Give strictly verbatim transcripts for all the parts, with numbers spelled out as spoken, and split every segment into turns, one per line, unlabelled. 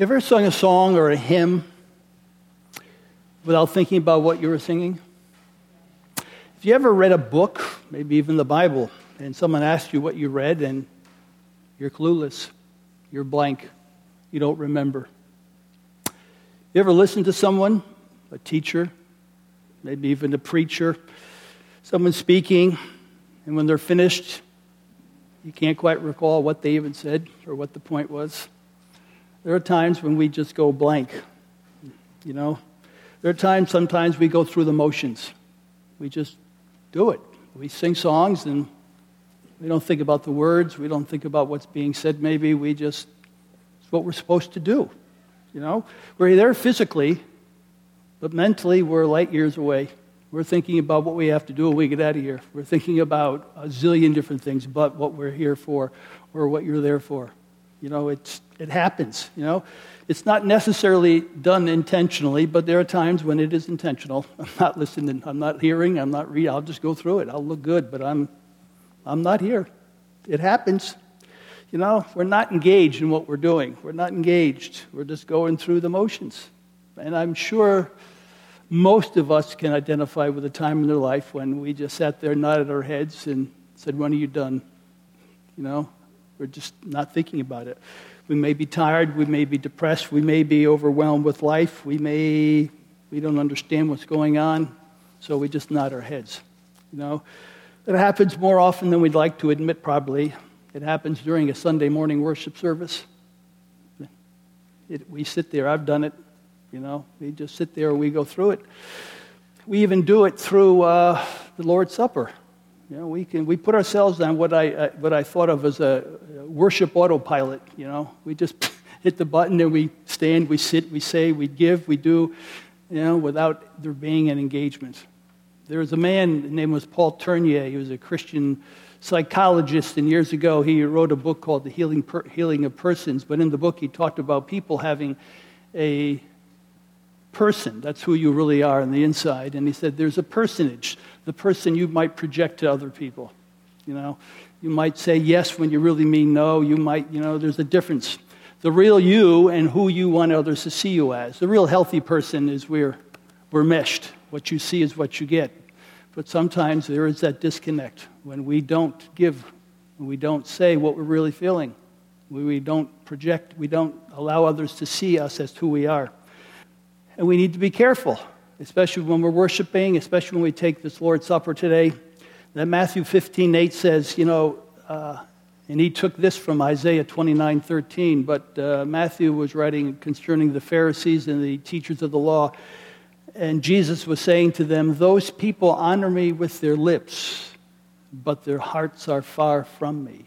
You ever sung a song or a hymn without thinking about what you were singing? If you ever read a book, maybe even the Bible, and someone asked you what you read and you're clueless, you're blank, you don't remember. You ever listen to someone, a teacher, maybe even a preacher, someone speaking, and when they're finished, you can't quite recall what they even said or what the point was? There are times when we just go blank, you know. There are times, sometimes we go through the motions. We just do it. We sing songs and we don't think about the words. We don't think about what's being said maybe. We just, it's what we're supposed to do, you know. We're there physically, but mentally we're light years away. We're thinking about what we have to do when we get out of here. We're thinking about a zillion different things but what we're here for or what you're there for. You know, it's it happens, you know. It's not necessarily done intentionally, but there are times when it is intentional. I'm not listening, I'm not hearing, I'm not reading. I'll just go through it. I'll look good, but I'm I'm not here. It happens. You know, we're not engaged in what we're doing. We're not engaged. We're just going through the motions. And I'm sure most of us can identify with a time in their life when we just sat there, nodded our heads, and said, "When are you done?" You know? We're just not thinking about it. We may be tired. We may be depressed. We may be overwhelmed with life. We may, we don't understand what's going on, so we just nod our heads. You know, it happens more often than we'd like to admit, probably. It happens during a Sunday morning worship service. It, we sit there. I've done it. You know, we just sit there and we go through it. We even do it through uh, the Lord's Supper. You know, we can we put ourselves on what I uh, what I thought of as a worship autopilot. You know, we just hit the button and we stand, we sit, we say, we give, we do. You know, without there being an engagement. There was a man, his name was Paul Tournier. He was a Christian psychologist, and years ago he wrote a book called The Healing per- Healing of Persons. But in the book he talked about people having a person. That's who you really are on the inside. And he said there's a personage, the person you might project to other people. You know, you might say yes when you really mean no. You might, you know, there's a difference. The real you and who you want others to see you as. The real healthy person is where we're meshed. What you see is what you get. But sometimes there is that disconnect when we don't give, when we don't say what we're really feeling, when we don't project, we don't allow others to see us as who we are. And we need to be careful, especially when we're worshiping, especially when we take this Lord's Supper today. That Matthew fifteen eight says, you know, uh, and he took this from Isaiah twenty-nine thirteen, but uh, Matthew was writing concerning the Pharisees and the teachers of the law, and Jesus was saying to them, those people honor me with their lips, but their hearts are far from me.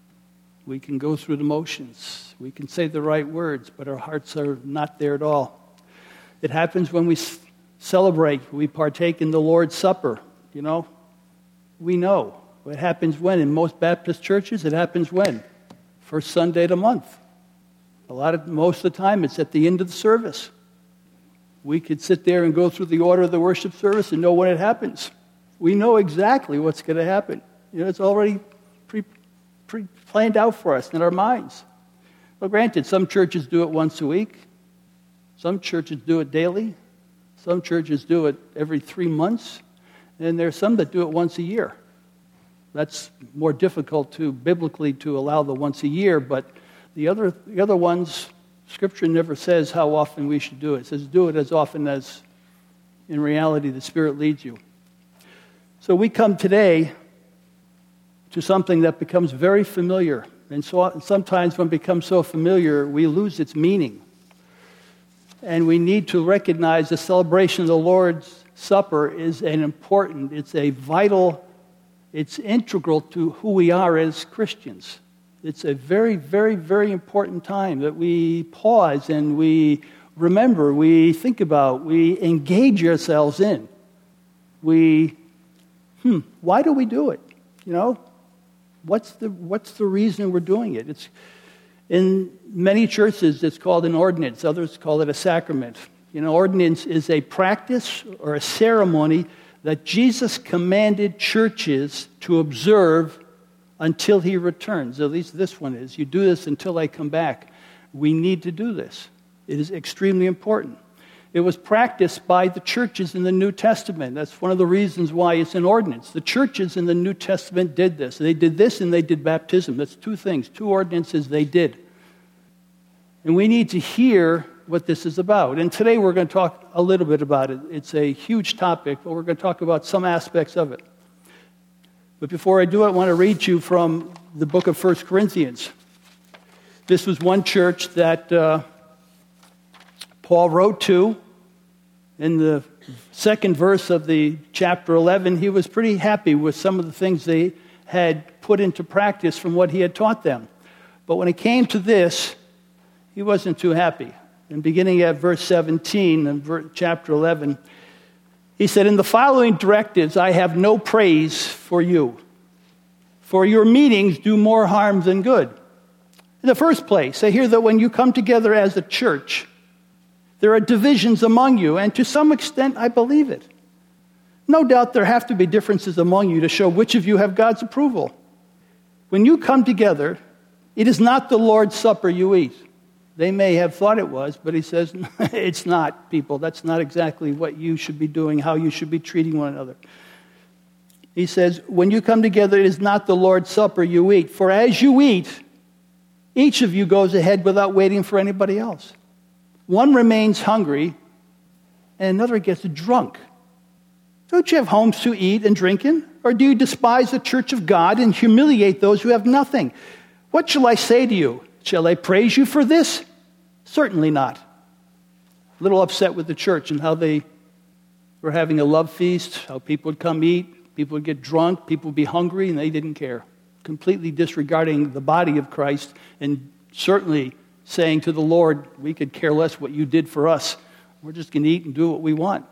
We can go through the motions. We can say the right words, but our hearts are not there at all. It happens when we celebrate, we partake in the Lord's Supper, you know. We know. It happens when? In most Baptist churches, it happens when? First Sunday of the month. A lot of, most of the time, it's at the end of the service. We could sit there and go through the order of the worship service and know when it happens. We know exactly what's going to happen. You know, it's already pre, pre planned out for us in our minds. Well, granted, some churches do it once a week. Some churches do it daily. Some churches do it every three months. And there are some that do it once a year. That's more difficult to biblically to allow the once a year, but the other the other ones, Scripture never says how often we should do it. It says do it as often as in reality the Spirit leads you. So we come today to something that becomes very familiar. And so sometimes when it becomes so familiar, we lose its meaning. And we need to recognize the celebration of the Lord's Supper is an important, it's a vital, it's integral to who we are as Christians. It's a very, very, very important time that we pause and we remember, we think about, we engage ourselves in. We, hmm, why do we do it? You know, what's the what's the reason we're doing it? It's in many churches, it's called an ordinance. Others call it a sacrament. You know, ordinance is a practice or a ceremony that Jesus commanded churches to observe until he returns. At least this one is. You do this until I come back. We need to do this. It is extremely important. It was practiced by the churches in the New Testament. That's one of the reasons why it's an ordinance. The churches in the New Testament did this. They did this and they did baptism. That's two things, two ordinances they did. And we need to hear what this is about. And today we're going to talk a little bit about it. It's a huge topic, but we're going to talk about some aspects of it. But before I do, I want to read you from the book of First Corinthians. This was one church that uh, Paul wrote to. In the second verse of the chapter eleven, he was pretty happy with some of the things they had put into practice from what he had taught them. But when it came to this, he wasn't too happy. And beginning at verse seventeen in chapter eleven, he said, "In the following directives I have no praise for you, for your meetings do more harm than good. In the first place, I hear that when you come together as a church, there are divisions among you, and to some extent I believe it. No doubt there have to be differences among you to show which of you have God's approval. When you come together, it is not the Lord's Supper you eat." They may have thought it was, but he says, it's not, people. That's not exactly what you should be doing, how you should be treating one another. He says, when you come together, it is not the Lord's Supper you eat. For as you eat, each of you goes ahead without waiting for anybody else. One remains hungry, and another gets drunk. Don't you have homes to eat and drink in? Or do you despise the church of God and humiliate those who have nothing? What shall I say to you? Shall I praise you for this? Certainly not. A little upset with the church and how they were having a love feast, how people would come eat, people would get drunk, people would be hungry, and they didn't care. Completely disregarding the body of Christ and certainly saying to the Lord, we could care less what you did for us. We're just going to eat and do what we want.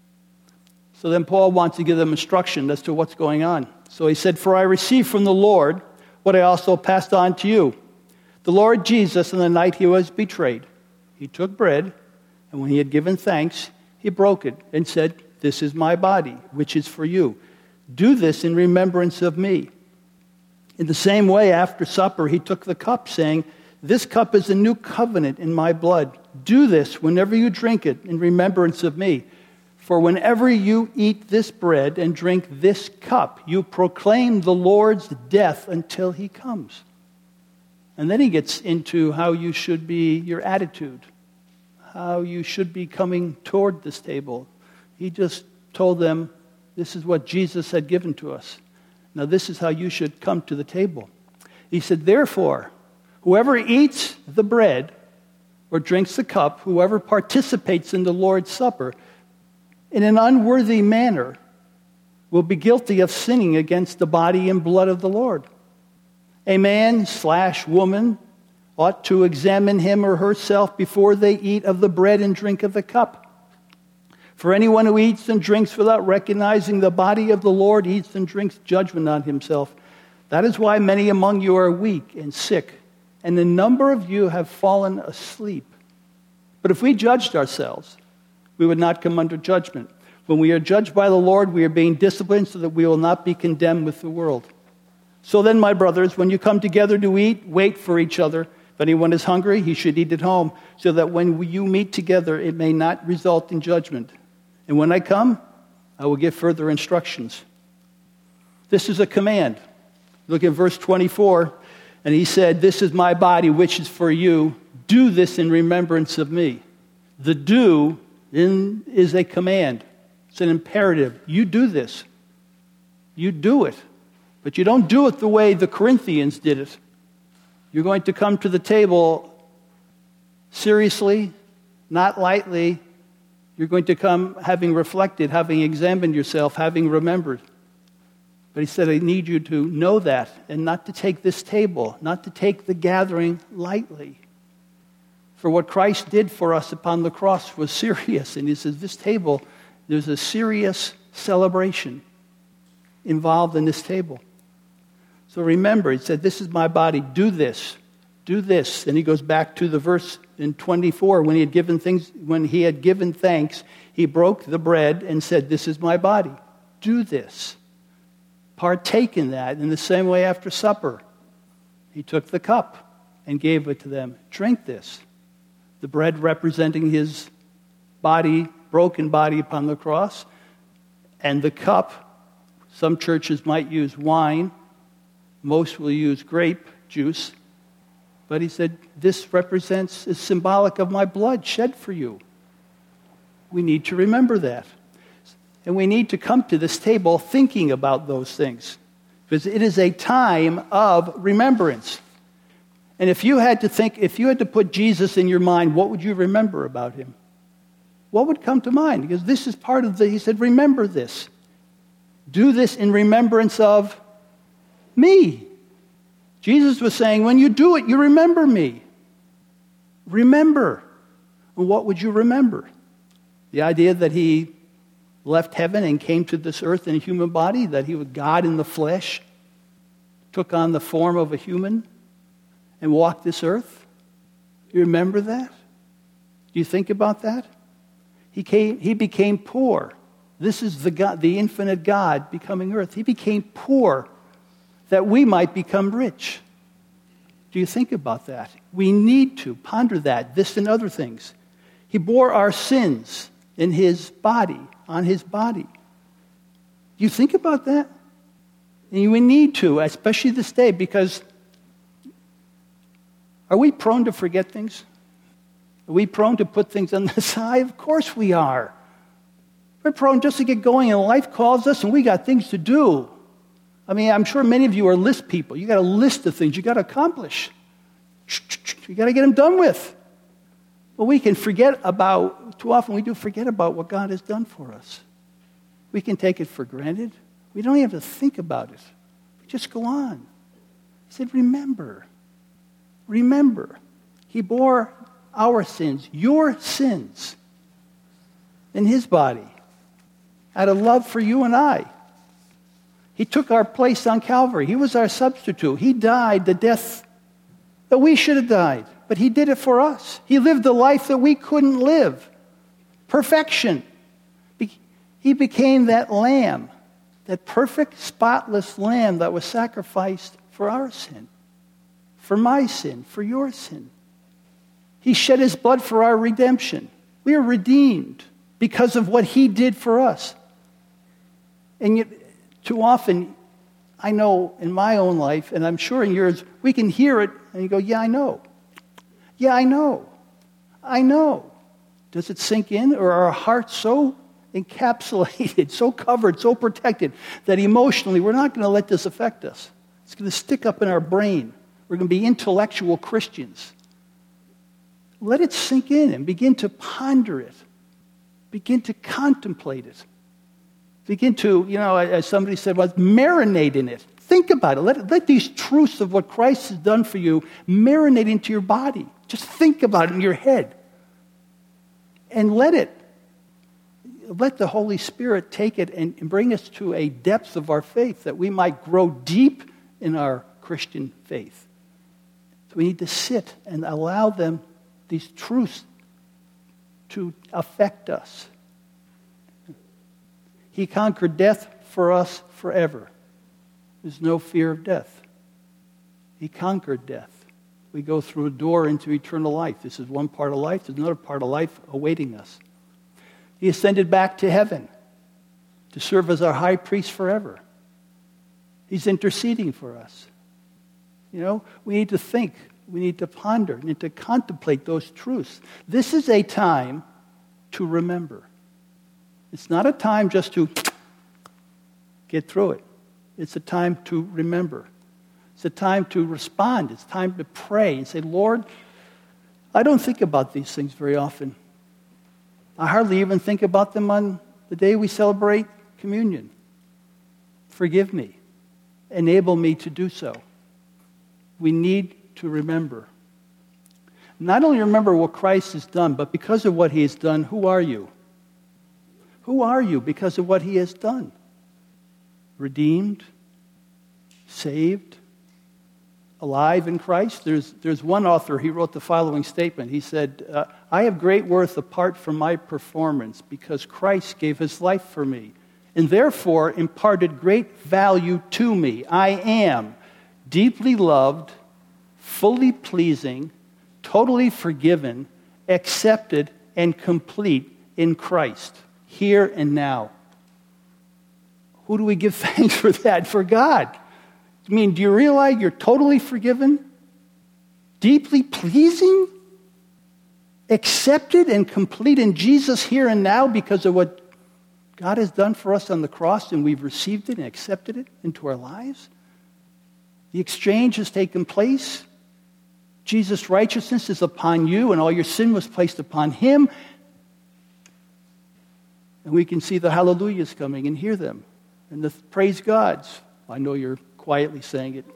So then Paul wants to give them instruction as to what's going on. So he said, "For I received from the Lord what I also passed on to you. The Lord Jesus, on the night he was betrayed, he took bread, and when he had given thanks, he broke it and said, 'This is my body, which is for you. Do this in remembrance of me.' In the same way, after supper, he took the cup, saying, 'This cup is a new covenant in my blood. Do this whenever you drink it in remembrance of me. For whenever you eat this bread and drink this cup, you proclaim the Lord's death until he comes.'" And then he gets into how you should be, your attitude, how you should be coming toward this table. He just told them, this is what Jesus had given to us. Now this is how you should come to the table. He said, "Therefore, whoever eats the bread or drinks the cup, whoever participates in the Lord's Supper in an unworthy manner will be guilty of sinning against the body and blood of the Lord. A man slash woman ought to examine him or herself before they eat of the bread and drink of the cup. For anyone who eats and drinks without recognizing the body of the Lord eats and drinks judgment on himself. That is why many among you are weak and sick, and a number of you have fallen asleep. But if we judged ourselves, we would not come under judgment. When we are judged by the Lord, we are being disciplined so that we will not be condemned with the world. So then, my brothers, when you come together to eat, wait for each other. If anyone is hungry, he should eat at home, so that when you meet together, it may not result in judgment. And when I come, I will give further instructions." This is a command. Look at verse twenty-four. And he said, "This is my body, which is for you. Do this in remembrance of me." The do in, is a command. It's an imperative. You do this. You do it. But you don't do it the way the Corinthians did it. You're going to come to the table seriously, not lightly. You're going to come having reflected, having examined yourself, having remembered. But he said, I need you to know that and not to take this table, not to take the gathering lightly. For what Christ did for us upon the cross was serious. And he says, this table, there's a serious celebration involved in this table. So remember, he said, this is my body, do this, do this. And he goes back to the verse in twenty-four, when he had given things, when he had given thanks, he broke the bread and said, this is my body, do this. Partake in that. In the same way after supper, he took the cup and gave it to them. Drink this. the bread representing his body, broken body upon the cross, and the cup. Some churches might use wine. Most will use grape juice. But he said, this represents, is symbolic of my blood shed for you. We need to remember that. And we need to come to this table thinking about those things. Because it is a time of remembrance. And if you had to think, if you had to put Jesus in your mind, what would you remember about him? What would come to mind? Because this is part of the, he said, remember this. Do this in remembrance of me. Jesus was saying, when you do it, you remember me. Remember. And what would you remember? The idea that he left heaven and came to this earth in a human body, that he was God in the flesh, took on the form of a human, and walked this earth. You remember that? Do you think about that? He came. He became poor. This is the God, the infinite God becoming earth. He became poor that we might become rich. Do you think about that? We need to ponder that, this and other things. He bore our sins in his body, on his body. Do you think about that? And we need to, especially this day, because are we prone to forget things? Are we prone to put things on the side? Of course we are. We're prone just to get going, and life calls us, and we got things to do. I mean, I'm sure many of you are list people. You got a list of things you got to accomplish. You got to get them done with. But we can forget about, too often we do forget about what God has done for us. We can take it for granted. We don't even have to think about it. We just go on. He said, remember. Remember. He bore our sins, your sins, in his body, out of love for you and I. He took our place on Calvary. He was our substitute. He died the death that we should have died, but he did it for us. He lived the life that we couldn't live. Perfection. He became that lamb, that perfect, spotless lamb that was sacrificed for our sin, for my sin, for your sin. He shed his blood for our redemption. We are redeemed because of what he did for us. And yet, too often, I know in my own life, and I'm sure in yours, we can hear it and you go, yeah, I know. Yeah, I know. I know. Does it sink in, or are our hearts so encapsulated, so covered, so protected, that emotionally we're not going to let this affect us? It's going to stick up in our brain. We're going to be intellectual Christians. Let it sink in and begin to ponder it. Begin to contemplate it. Begin to, you know, as somebody said, well, marinate in it. Think about it. Let, let these truths of what Christ has done for you marinate into your body. Just think about it in your head. And let it, let the Holy Spirit take it and, and bring us to a depth of our faith that we might grow deep in our Christian faith. So we need to sit and allow them, these truths, to affect us. He conquered death for us forever. There's no fear of death. He conquered death. We go through a door into eternal life. This is one part of life. There's another part of life awaiting us. He ascended back to heaven to serve as our high priest forever. He's interceding for us. You know, we need to think. We need to ponder. We need to contemplate those truths. This is a time to remember. It's not a time just to get through it. It's a time to remember. It's a time to respond. It's time to pray and say, Lord, I don't think about these things very often. I hardly even think about them on the day we celebrate communion. Forgive me. Enable me to do so. We need to remember. Not only remember what Christ has done, but because of what he has done, who are you? Who are you because of what he has done? Redeemed, saved, alive in Christ. There's, there's one author, he wrote the following statement. He said, uh, I have great worth apart from my performance because Christ gave his life for me and therefore imparted great value to me. I am deeply loved, fully pleasing, totally forgiven, accepted, and complete in Christ, here and now. Who do we give thanks for that? For God. I mean, do you realize you're totally forgiven? Deeply pleasing? Accepted and complete in Jesus here and now because of what God has done for us on the cross, and we've received it and accepted it into our lives? The exchange has taken place. Jesus' righteousness is upon you, and all your sin was placed upon him. And we can see the hallelujahs coming and hear them. And the praise Gods. I know you're quietly saying it.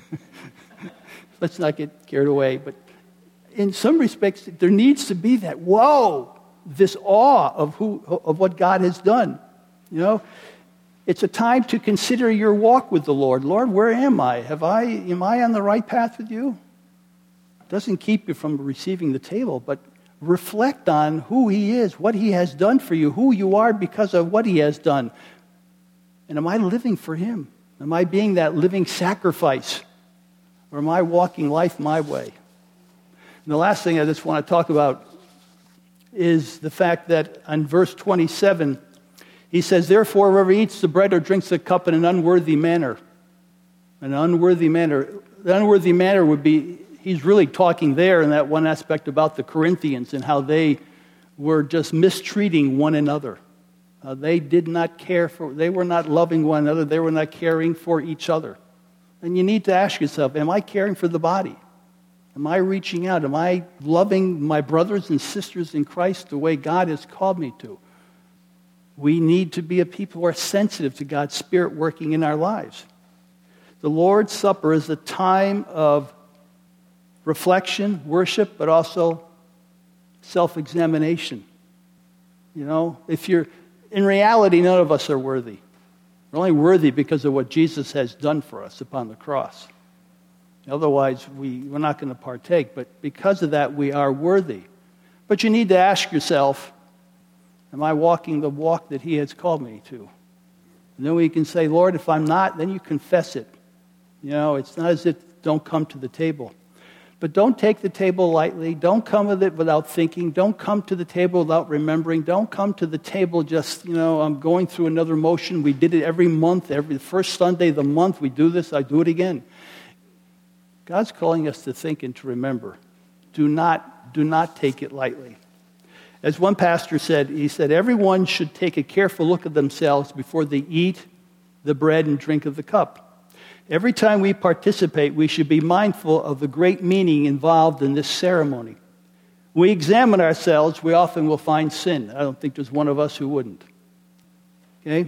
Let's not get carried away. But in some respects, there needs to be that, whoa, this awe of who of what God has done. You know, it's a time to consider your walk with the Lord. Lord, where am I? Have I am I on the right path with you? It doesn't keep you from receiving the table, but reflect on who he is, what he has done for you, who you are because of what he has done. And am I living for him? Am I being that living sacrifice? Or am I walking life my way? And the last thing I just want to talk about is the fact that on verse twenty-seven, he says, therefore, whoever eats the bread or drinks the cup in an unworthy manner, an unworthy manner, the unworthy manner would be, he's really talking there in that one aspect about the Corinthians and how they were just mistreating one another. Uh, they did not care for, they were not loving one another. They were not caring for each other. And you need to ask yourself, am I caring for the body? Am I reaching out? Am I loving my brothers and sisters in Christ the way God has called me to? We need to be a people who are sensitive to God's Spirit working in our lives. The Lord's Supper is a time of reflection, worship, but also self-examination. You know, if you're, in reality, none of us are worthy. We're only worthy because of what Jesus has done for us upon the cross. Otherwise, we, we're not going to partake. But because of that, we are worthy. But you need to ask yourself, am I walking the walk that he has called me to? And then we can say, Lord, if I'm not, then you confess it. You know, it's not as if don't come to the table. But don't take the table lightly. Don't come with it without thinking. Don't come to the table without remembering. Don't come to the table just, you know, I'm going through another motion. We did it every month. Every first Sunday of the month, we do this. I do it again. God's calling us to think and to remember. Do not, do not take it lightly. As one pastor said, he said, everyone should take a careful look at themselves before they eat the bread and drink of the cup. Every time we participate, we should be mindful of the great meaning involved in this ceremony. When we examine ourselves, we often will find sin. I don't think there's one of us who wouldn't. Okay?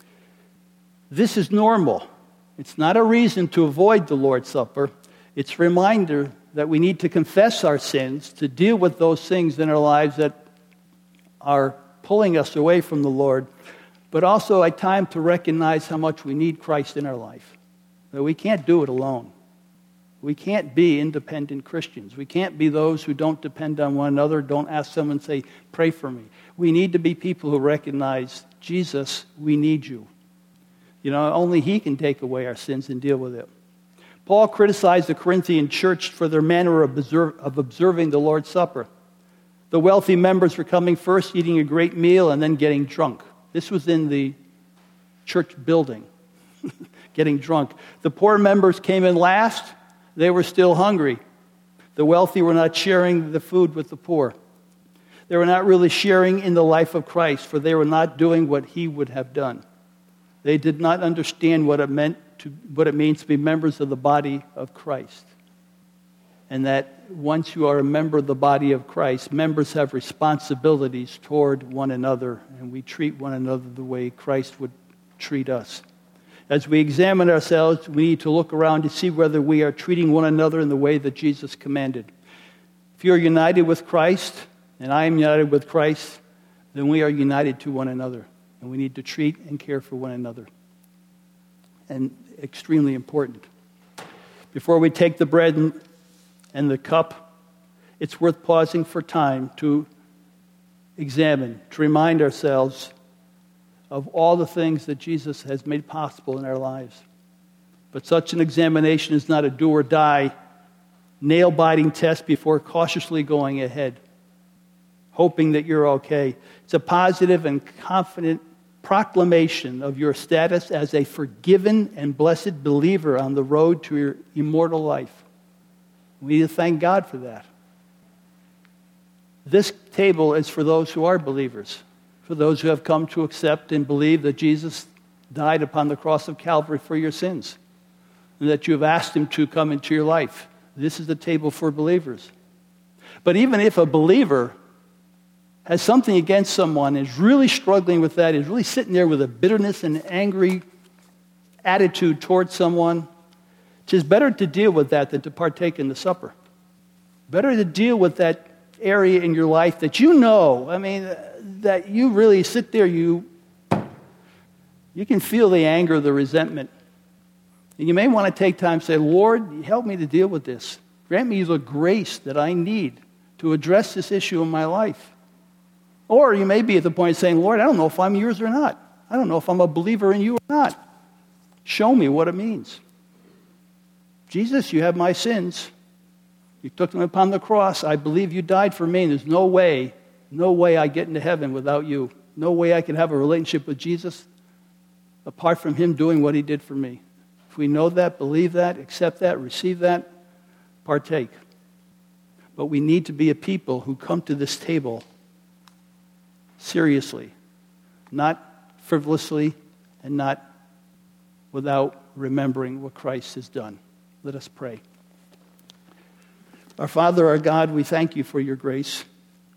This is normal. It's not a reason to avoid the Lord's Supper. It's a reminder that we need to confess our sins, to deal with those things in our lives that are pulling us away from the Lord, but also a time to recognize how much we need Christ in our life. That we can't do it alone. We can't be independent Christians. We can't be those who don't depend on one another, don't ask someone, say, pray for me. We need to be people who recognize, Jesus, we need you. You know, only he can take away our sins and deal with it. Paul criticized the Corinthian church for their manner of, observe, of observing the Lord's Supper. The wealthy members were coming first, eating a great meal, and then getting drunk. This was in the church building, getting drunk. The poor members came in last. They were still hungry. The wealthy were not sharing the food with the poor. They were not really sharing in the life of Christ, for they were not doing what he would have done. They did not understand what it meant to, what it means to be members of the body of Christ. And that once you are a member of the body of Christ, members have responsibilities toward one another, and we treat one another the way Christ would treat us. As we examine ourselves, we need to look around to see whether we are treating one another in the way that Jesus commanded. If you're united with Christ, and I am united with Christ, then we are united to one another. And we need to treat and care for one another. And extremely important. Before we take the bread and, and the cup, it's worth pausing for time to examine, to remind ourselves of all the things that Jesus has made possible in our lives. But such an examination is not a do or die, nail-biting test before cautiously going ahead. hoping that you're okay. It's a positive and confident proclamation of your status as a forgiven and blessed believer on the road to your immortal life. We need to thank God for that. This table is for those who are believers, for those who have come to accept and believe that Jesus died upon the cross of Calvary for your sins, and that you have asked him to come into your life. This is the table for believers. But even if a believer has something against someone, is really struggling with that, is really sitting there with a bitterness and angry attitude towards someone, it is better to deal with that than to partake in the supper. Better to deal with that area in your life that you know, I mean, that you really sit there, you, you can feel the anger, the resentment. And you may want to take time to say, Lord, help me to deal with this. Grant me the grace that I need to address this issue in my life. Or you may be at the point of saying, Lord, I don't know if I'm yours or not. I don't know if I'm a believer in you or not. Show me what it means. Jesus, you have my sins. You took them upon the cross. I believe you died for me. And there's no way, no way I get into heaven without you. No way I can have a relationship with Jesus apart from him doing what he did for me. If we know that, believe that, accept that, receive that, partake. But we need to be a people who come to this table seriously, not frivolously, and not without remembering what Christ has done. Let us pray. Our Father, our God, we thank you for your grace.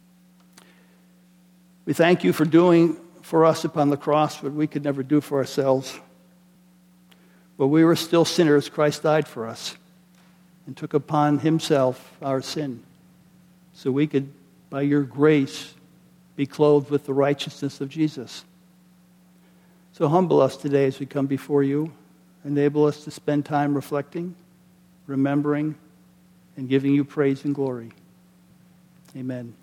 We thank you for doing for us upon the cross what we could never do for ourselves. But we were still sinners, Christ died for us and took upon himself our sin, so we could, by your grace, be clothed with the righteousness of Jesus. So humble us today as we come before you. Enable us to spend time reflecting, remembering, and giving you praise and glory. Amen.